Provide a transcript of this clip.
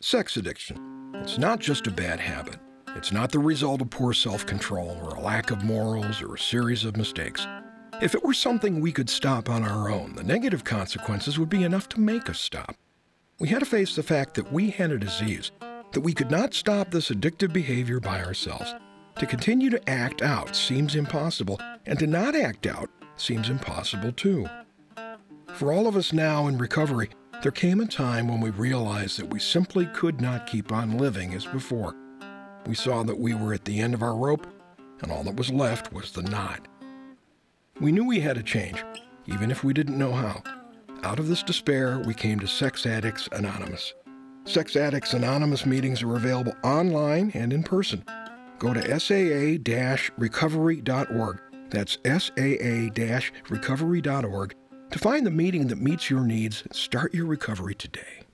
Sex addiction. It's not just a bad habit. It's not the result of poor self-control or a lack of morals or a series of mistakes. If it were something we could stop on our own, the negative consequences would be enough to make us stop. We had to face the fact that we had a disease, that we could not stop this addictive behavior by ourselves. To continue to act out seems impossible, and to not act out seems impossible too. For all of us now in recovery, there came a time when we realized that we simply could not keep on living as before. We saw that we were at the end of our rope, and all that was left was the knot. We knew we had to change, even if we didn't know how. Out of this despair, we came to Sex Addicts Anonymous. Sex Addicts Anonymous meetings are available online and in person. Go to saa-recovery.org. That's saa-recovery.org to find the meeting that meets your needs and start your recovery today.